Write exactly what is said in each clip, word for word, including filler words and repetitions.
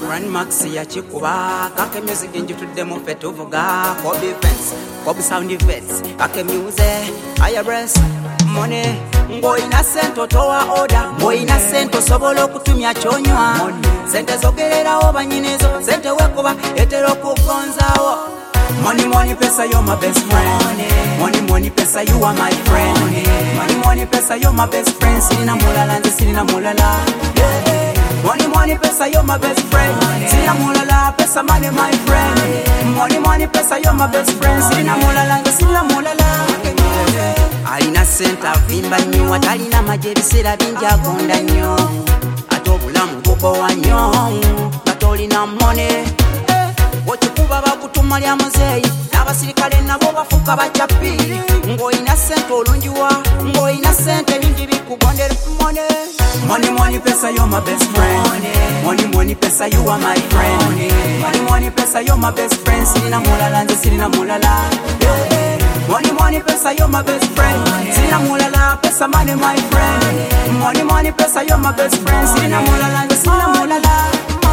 Grand Maxi ya chikuba kake music njitudde mu fe tuvuga Kobe Fence, Kobe Sound Effects kake music, I rest money ngo ina sento toa order ngo ina sento sobola okutumya chonywa sente zogererawo banyinezo sente wekuba etero kugonzawo money money pesa you're my best friend money money pesa you are my friend money money pesa you're my best friend sina mulala nze sina mulala money money pesa you're my best friend sina mulala pesa money my friend money money pesa you're my best friend sina mulala nze sina mulala alina senta vimba nnyo atalina majerisera binja gonda nnyo ate obulamu bukowa nnyo katolina money okikuba bakutuma lya muzeeyi n'abasirikale nabo bafuka bajapiri ng'olina sente olungiwa ng'olina sente bingi bikugondera money money money pesa you're my best friend money money pesa you are my friend money money pesa you're my best friend sirina mulala nze sirina mulala money money pesa you're my best friend sirina mulala pesa money my friend money money pesa you're my best friend sirina mulala nze sirina mulala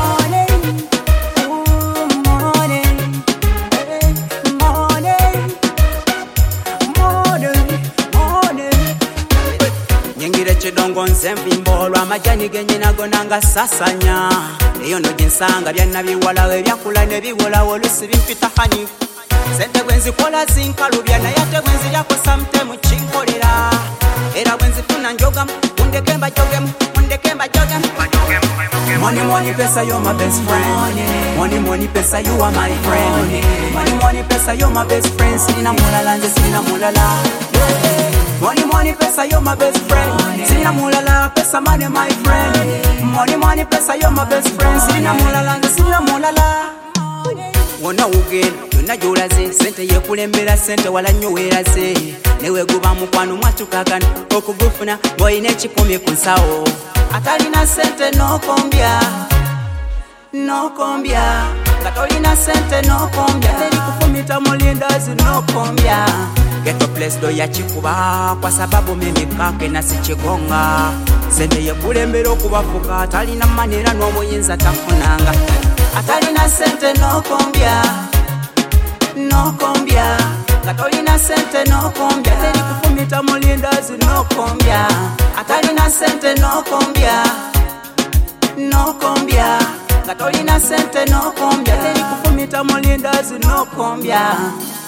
nyingire chidongo nzemvimbo lwa majani genyina gonanga sasanya eyo ndo jinsanga byanna biwala ebyakula ne biwola olusi bimpita hani sente gwenzi kola zinkalubya naye ate gwenzi lyako samtemu kinkolera era gwenzi funa njogam undekemba jogem undekemba jogem money money pesa you're my best friend money money pesa you are my friend money money pesa you're my best friend sina mulala nze sina mulala money money pesa you're my best friend sina mulala pesa money my friend money money pesa you're my best friend sina mulala nze sina mulala wona ugenda yonna gy'olaze sente yekulembera sente wala nnyo weeraze newe guba mukwano mwatukagana okugufuna ng'olina ekikumi ku nsawo atalina sente n'okombya n'okombya katolina sente n'okombya teri kufumita mulindazi n'okombya Ghetto place do ya chikuba kwa sababu mimi kake na sichigonga sente yekulembera okubafuka atalina manera n'omuyinza tafunanga atalina sente n'okombya n'okombya katolina sente n'okombya teri kufumita mulindazi n'okombya atalina sente n'okombya n'okombya katolina sente n'okombya teri kufumita mulindazi n'okombya